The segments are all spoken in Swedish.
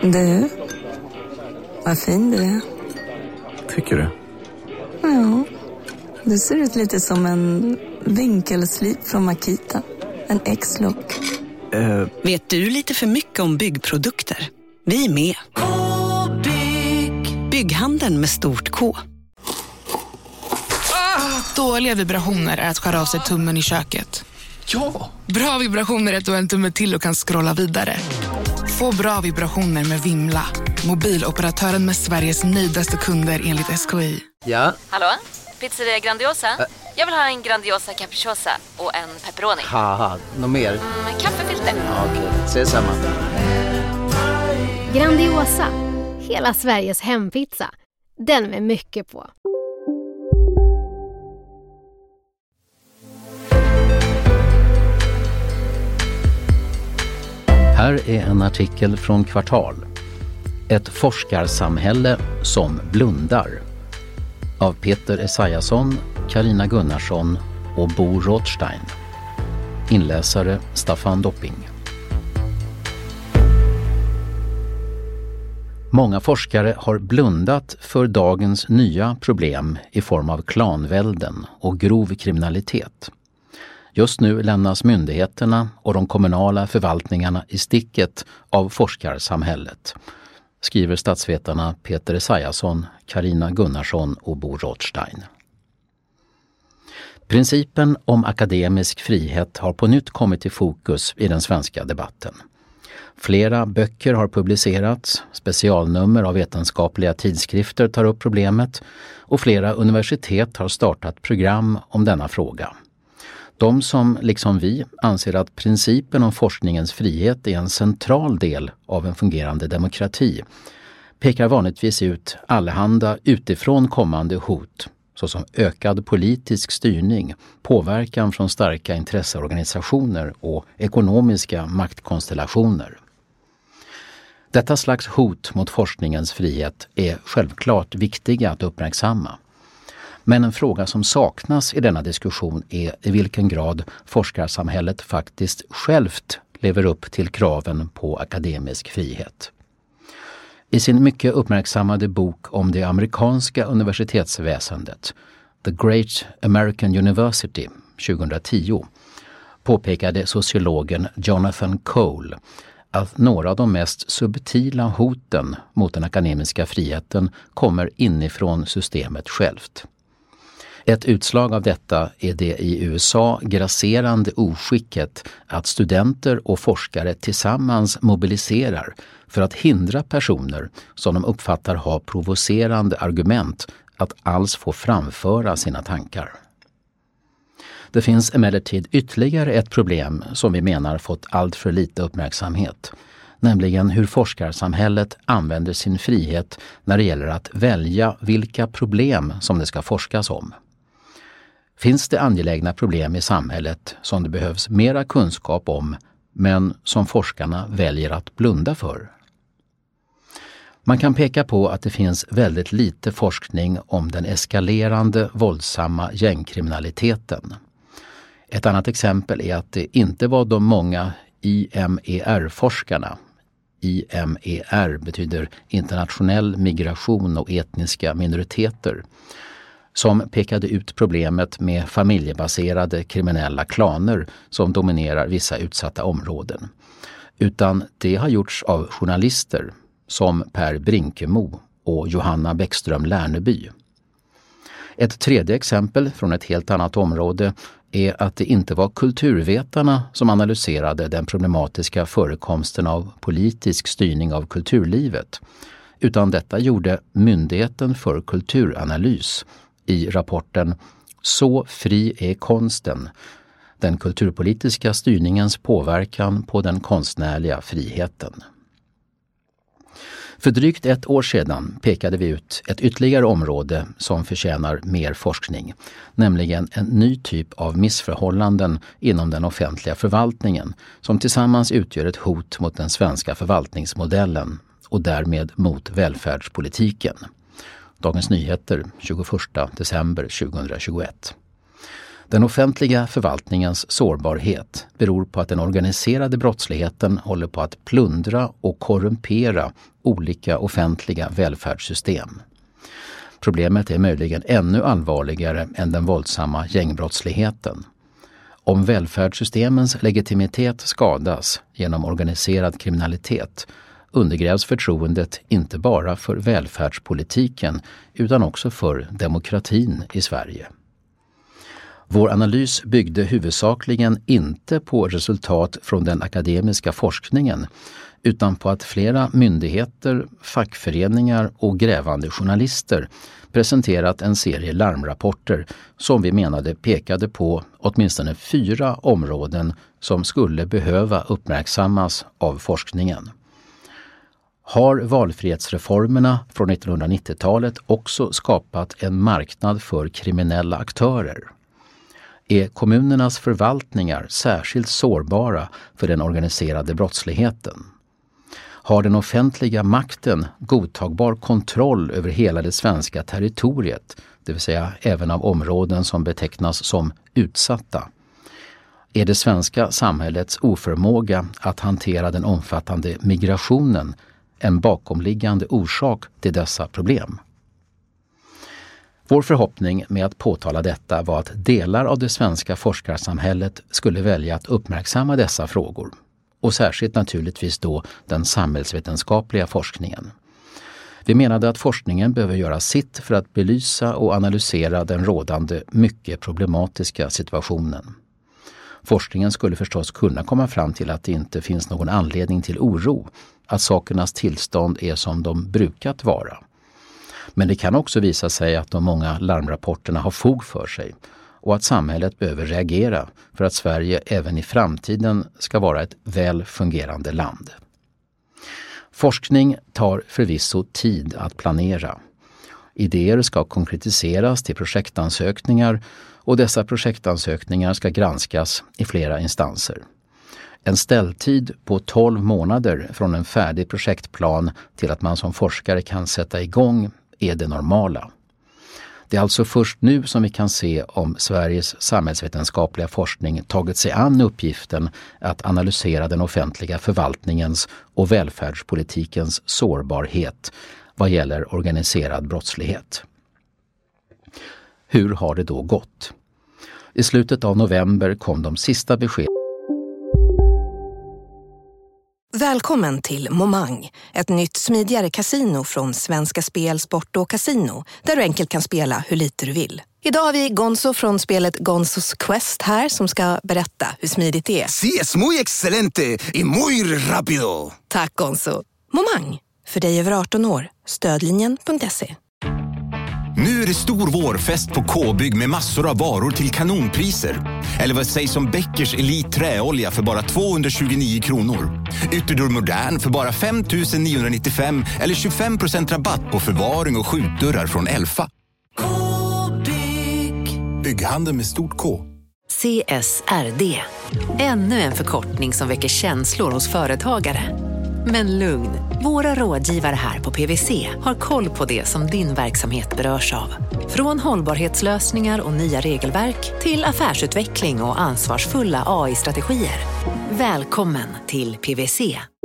Du, vad fin du är. Tycker du? Ja, du ser ut lite som en vinkelslip från Makita. En X-look. Vet du lite för mycket om byggprodukter? Vi är med. K-bygg. Bygghandeln med stort K. Dåliga vibrationer är att skära av sig tummen i köket. Ja! Bra vibrationer är att du har en tumme till och kan scrolla vidare. Få bra vibrationer med Vimla. Mobiloperatören med Sveriges nöjdaste kunder enligt SKI. Ja? Hallå? Pizzeria Grandiosa? Jag vill ha en Grandiosa capriciosa och en pepperoni. Haha, något mer? Kaffefilter. Ja, okej, ses samma. Grandiosa, hela Sveriges hempizza. Den med mycket på. Här är en artikel från Kvartal. Ett forskarsamhälle som blundar. Av Peter Esaiasson, Carina Gunnarsson och Bo Rothstein. Inläsare Staffan Dopping. Många forskare har blundat för dagens nya problem i form av klanvälden och grov kriminalitet. Just nu lämnas myndigheterna och de kommunala förvaltningarna i sticket av forskarsamhället, skriver statsvetarna Peter Esaiasson, Carina Gunnarsson och Bo Rothstein. Principen om akademisk frihet har på nytt kommit i fokus i den svenska debatten. Flera böcker har publicerats, specialnummer av vetenskapliga tidskrifter tar upp problemet och flera universitet har startat program om denna fråga. De som, liksom vi, anser att principen om forskningens frihet är en central del av en fungerande demokrati, pekar vanligtvis ut allehanda utifrån kommande hot, såsom ökad politisk styrning, påverkan från starka intresseorganisationer och ekonomiska maktkonstellationer. Detta slags hot mot forskningens frihet är självklart viktiga att uppmärksamma. Men en fråga som saknas i denna diskussion är i vilken grad forskarsamhället faktiskt självt lever upp till kraven på akademisk frihet. I sin mycket uppmärksammade bok om det amerikanska universitetsväsendet, The Great American University 2010, påpekade sociologen Jonathan Cole att några av de mest subtila hoten mot den akademiska friheten kommer inifrån systemet självt. Ett utslag av detta är det i USA grasserande oskicket att studenter och forskare tillsammans mobiliserar för att hindra personer som de uppfattar ha provocerande argument att alls få framföra sina tankar. Det finns emellertid ytterligare ett problem som vi menar fått allt för lite uppmärksamhet, nämligen hur forskarsamhället använder sin frihet när det gäller att välja vilka problem som det ska forskas om. Finns det angelägna problem i samhället som det behövs mera kunskap om, men som forskarna väljer att blunda för? Man kan peka på att det finns väldigt lite forskning om den eskalerande våldsamma gängkriminaliteten. Ett annat exempel är att det inte var de många IMER-forskarna. IMER betyder internationell migration och etniska minoriteter, som pekade ut problemet med familjebaserade kriminella klaner som dominerar vissa utsatta områden. Utan det har gjorts av journalister som Per Brinkemo och Johanna Bäckström Lärneby. Ett tredje exempel från ett helt annat område är att det inte var kulturvetarna som analyserade den problematiska förekomsten av politisk styrning av kulturlivet, utan detta gjorde Myndigheten för kulturanalys i rapporten Så fri är konsten, den kulturpolitiska styrningens påverkan på den konstnärliga friheten. För drygt ett år sedan pekade vi ut ett ytterligare område som förtjänar mer forskning, nämligen en ny typ av missförhållanden inom den offentliga förvaltningen som tillsammans utgör ett hot mot den svenska förvaltningsmodellen och därmed mot välfärdspolitiken. Dagens Nyheter 21 december 2021. Den offentliga förvaltningens sårbarhet beror på att den organiserade brottsligheten håller på att plundra och korrumpera olika offentliga välfärdssystem. Problemet är möjligen ännu allvarligare än den våldsamma gängbrottsligheten. Om välfärdssystemens legitimitet skadas genom organiserad kriminalitet undergrävs förtroendet inte bara för välfärdspolitiken utan också för demokratin i Sverige. Vår analys byggde huvudsakligen inte på resultat från den akademiska forskningen utan på att flera myndigheter, fackföreningar och grävande journalister presenterat en serie larmrapporter som vi menade pekade på åtminstone 4 områden som skulle behöva uppmärksammas av forskningen. Har valfrihetsreformerna från 1990-talet också skapat en marknad för kriminella aktörer? Är kommunernas förvaltningar särskilt sårbara för den organiserade brottsligheten? Har den offentliga makten godtagbar kontroll över hela det svenska territoriet, det vill säga även av områden som betecknas som utsatta? Är det svenska samhällets oförmåga att hantera den omfattande migrationen en bakomliggande orsak till dessa problem? Vår förhoppning med att påtala detta var att delar av det svenska forskarsamhället skulle välja att uppmärksamma dessa frågor. Och särskilt naturligtvis då den samhällsvetenskapliga forskningen. Vi menade att forskningen behöver göra sitt för att belysa och analysera den rådande mycket problematiska situationen. Forskningen skulle förstås kunna komma fram till att det inte finns någon anledning till oro, att sakernas tillstånd är som de brukat vara. Men det kan också visa sig att de många larmrapporterna har fog för sig och att samhället behöver reagera för att Sverige även i framtiden ska vara ett väl fungerande land. Forskning tar förvisso tid att planera. Idéer ska konkretiseras till projektansökningar och dessa projektansökningar ska granskas i flera instanser. En ställtid på 12 månader från en färdig projektplan till att man som forskare kan sätta igång är det normala. Det är alltså först nu som vi kan se om Sveriges samhällsvetenskapliga forskning tagit sig an uppgiften att analysera den offentliga förvaltningens och välfärdspolitikens sårbarhet vad gäller organiserad brottslighet. Hur har det då gått? I slutet av november kom de sista beskeden. Välkommen till Momang, ett nytt smidigare kasino från Svenska Spel, Sport och Casino, där du enkelt kan spela hur lite du vill. Idag har vi Gonzo från spelet Gonzos Quest här som ska berätta hur smidigt det är. Sí, es muy excelente y muy rápido. Tack Gonzo. Momang, för dig över 18 år. Stödlinjen.se. Nu är det stor vårfest på K-bygg med massor av varor till kanonpriser. Eller vad sägs om Bäckers Elite träolja för bara 229 kronor. Ytterdörr Modern för bara 5 995 eller 25% rabatt på förvaring och skjutdörrar från Elfa. K-bygg. Bygghandel med stort K. CSRD. Ännu en förkortning som väcker känslor hos företagare. Men lugn, våra rådgivare här på PwC har koll på det som din verksamhet berörs av. Från hållbarhetslösningar och nya regelverk till affärsutveckling och ansvarsfulla AI-strategier. Välkommen till PwC.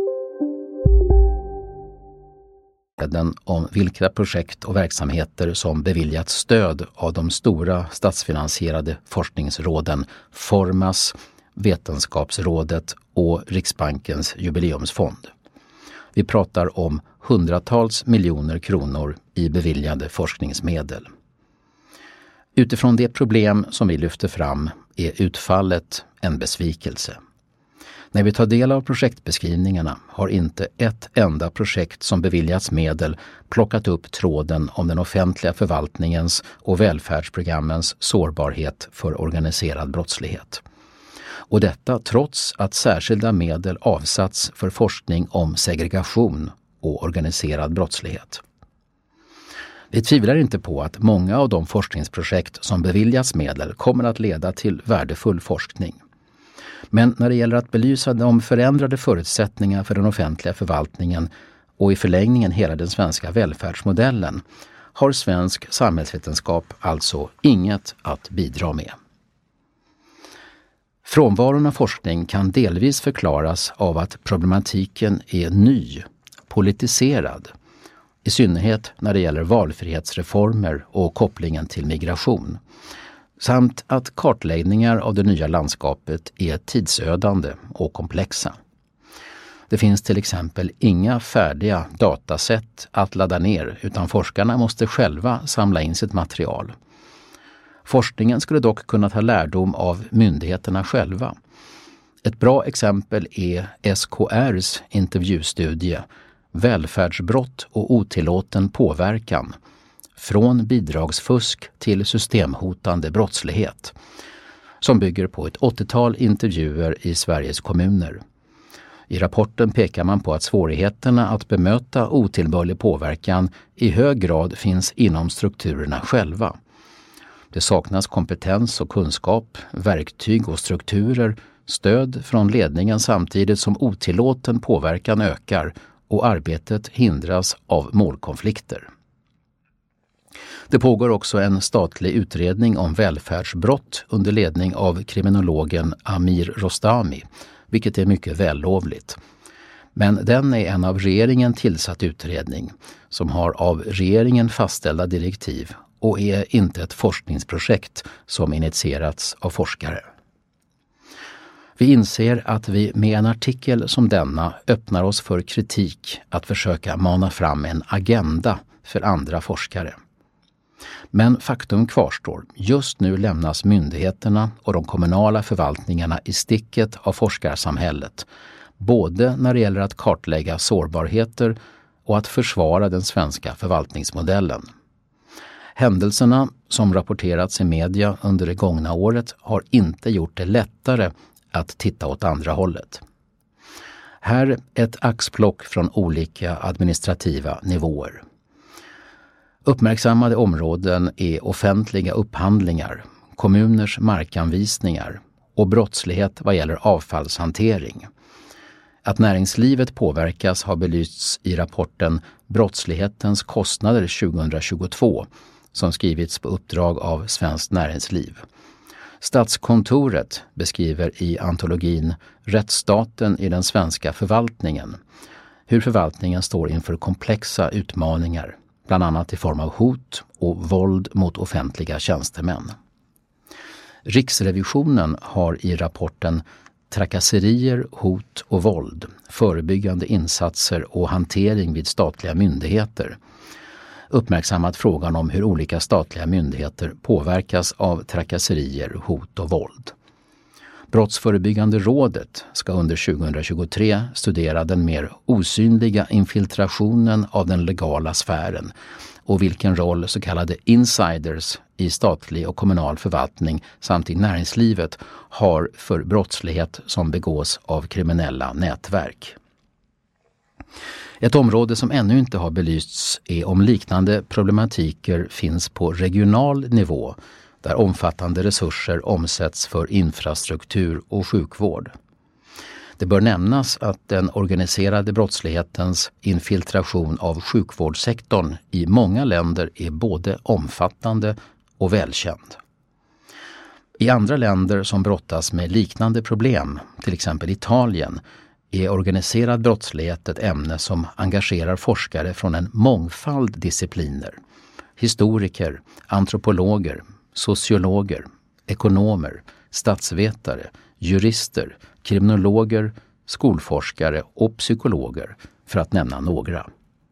Om vilka projekt och verksamheter som beviljat stöd av de stora statsfinansierade forskningsråden Formas, Vetenskapsrådet och Riksbankens jubileumsfond. Vi pratar om hundratals miljoner kronor i beviljade forskningsmedel. Utifrån det problem som vi lyfter fram är utfallet en besvikelse. När vi tar del av projektbeskrivningarna har inte ett enda projekt som beviljats medel plockat upp tråden om den offentliga förvaltningens och välfärdsprogrammens sårbarhet för organiserad brottslighet. Och detta trots att särskilda medel avsatts för forskning om segregation och organiserad brottslighet. Vi tvivlar inte på att många av de forskningsprojekt som beviljats medel kommer att leda till värdefull forskning. Men när det gäller att belysa de förändrade förutsättningar för den offentliga förvaltningen och i förlängningen hela den svenska välfärdsmodellen har svensk samhällsvetenskap alltså inget att bidra med. Frånvaron av forskning kan delvis förklaras av att problematiken är ny, politiserad, i synnerhet när det gäller valfrihetsreformer och kopplingen till migration, samt att kartläggningar av det nya landskapet är tidsödande och komplexa. Det finns till exempel inga färdiga dataset att ladda ner, utan forskarna måste själva samla in sitt material. Forskningen skulle dock kunna ta lärdom av myndigheterna själva. Ett bra exempel är SKR:s intervjustudie Välfärdsbrott och otillåten påverkan, från bidragsfusk till systemhotande brottslighet, som bygger på ett 80-tal intervjuer i Sveriges kommuner. I rapporten pekar man på att svårigheterna att bemöta otillbörlig påverkan i hög grad finns inom strukturerna själva. Det saknas kompetens och kunskap, verktyg och strukturer, stöd från ledningen samtidigt som otillåten påverkan ökar och arbetet hindras av målkonflikter. Det pågår också en statlig utredning om välfärdsbrott under ledning av kriminologen Amir Rostami, vilket är mycket vällovligt. Men den är en av regeringen tillsatt utredning som har av regeringen fastställda direktiv och är inte ett forskningsprojekt som initierats av forskare. Vi inser att vi med en artikel som denna öppnar oss för kritik att försöka mana fram en agenda för andra forskare. Men faktum kvarstår, just nu lämnas myndigheterna och de kommunala förvaltningarna i sticket av forskarsamhället, både när det gäller att kartlägga sårbarheter och att försvara den svenska förvaltningsmodellen. Händelserna som rapporterats i media under det gångna året har inte gjort det lättare att titta åt andra hållet. Här ett axplock från olika administrativa nivåer. Uppmärksammade områden är offentliga upphandlingar, kommuners markanvisningar och brottslighet vad gäller avfallshantering. Att näringslivet påverkas har belysts i rapporten Brottslighetens kostnader 2022 som skrivits på uppdrag av Svenskt Näringsliv. Statskontoret beskriver i antologin Rättsstaten i den svenska förvaltningen hur förvaltningen står inför komplexa utmaningar, bland annat i form av hot och våld mot offentliga tjänstemän. Riksrevisionen har i rapporten Trakasserier, hot och våld, förebyggande insatser och hantering vid statliga myndigheter uppmärksammat frågan om hur olika statliga myndigheter påverkas av trakasserier, hot och våld. Brottsförebyggande rådet ska under 2023 studera den mer osynliga infiltrationen av den legala sfären och vilken roll så kallade insiders i statlig och kommunal förvaltning samt i näringslivet har för brottslighet som begås av kriminella nätverk. Ett område som ännu inte har belysts är om liknande problematiker finns på regional nivå där omfattande resurser omsätts för infrastruktur och sjukvård. Det bör nämnas att den organiserade brottslighetens infiltration av sjukvårdssektorn i många länder är både omfattande och välkänd. I andra länder som brottas med liknande problem, till exempel Italien, är organiserad brottslighet ett ämne som engagerar forskare från en mångfald discipliner. Historiker, antropologer, sociologer, ekonomer, statsvetare, jurister, kriminologer, skolforskare och psykologer, för att nämna några.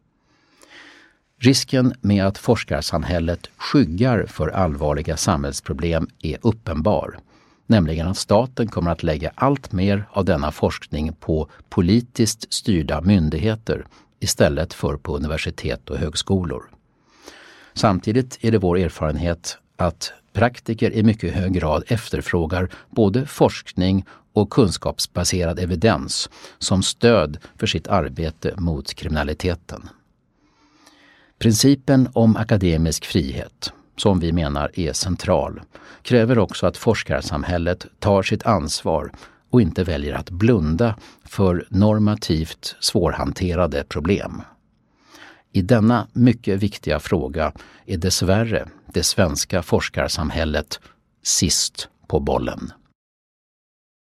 Risken med att forskarsamhället skyggar för allvarliga samhällsproblem är uppenbar, nämligen att staten kommer att lägga allt mer av denna forskning på politiskt styrda myndigheter istället för på universitet och högskolor. Samtidigt är det vår erfarenhet att praktiker i mycket hög grad efterfrågar både forskning och kunskapsbaserad evidens som stöd för sitt arbete mot kriminaliteten. Principen om akademisk frihet, som vi menar är central, kräver också att forskarsamhället tar sitt ansvar och inte väljer att blunda för normativt svårhanterade problem. I denna mycket viktiga fråga är dessvärre det svenska forskarsamhället sist på bollen.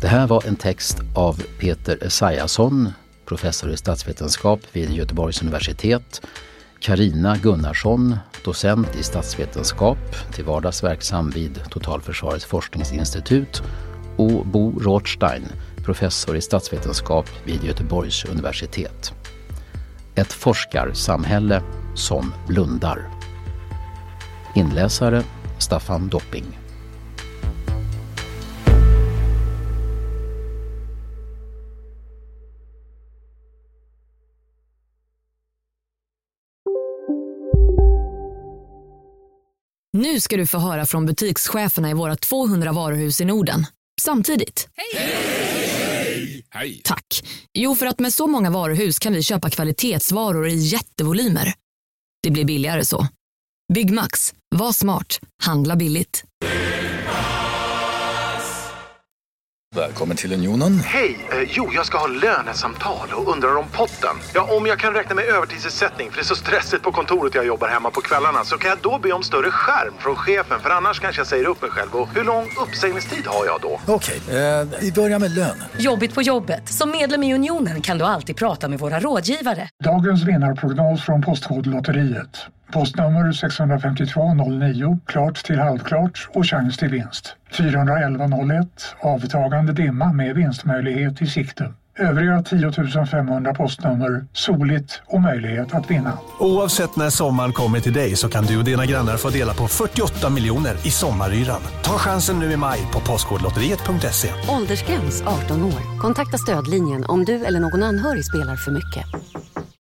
Det här var en text av Peter Esaiasson, professor i statsvetenskap vid Göteborgs universitet, Carina Gunnarsson, docent i statsvetenskap, till vardags verksam vid Totalförsvarets forskningsinstitut, och Bo Rothstein, professor i statsvetenskap vid Göteborgs universitet. Ett forskarsamhälle som blundar. Inläsare Staffan Dopping. Nu ska du få höra från butikscheferna i våra 200 varuhus i Norden. Samtidigt. Hej! Hej! Hej! Tack. Jo, för att med så många varuhus kan vi köpa kvalitetsvaror i jättevolymer. Det blir billigare så. Byggmax. Var smart. Handla billigt. Välkommen till Unionen. Hej, jag ska ha lönesamtal och undrar om potten. Ja, om jag kan räkna med övertidsersättning för det är så stressigt på kontoret jag jobbar hemma på kvällarna, så kan jag då be om större skärm från chefen, för annars kanske jag säger upp mig själv. Och hur lång uppsägningstid har jag då? Okej, vi börjar med lön. Jobbigt på jobbet. Som medlem i Unionen kan du alltid prata med våra rådgivare. Dagens vinnarprognos från Postkodlotteriet. Postnummer 65209, klart till halvklart och chans till vinst. 41101, avtagande dimma med vinstmöjlighet i sikte. Övriga 10 500 postnummer, soligt och möjlighet att vinna. Oavsett när sommaren kommer till dig så kan du och dina grannar få dela på 48 miljoner i sommaryran. Ta chansen nu i maj på postkodlotteriet.se. Åldersgräns 18 år. Kontakta stödlinjen om du eller någon anhörig spelar för mycket.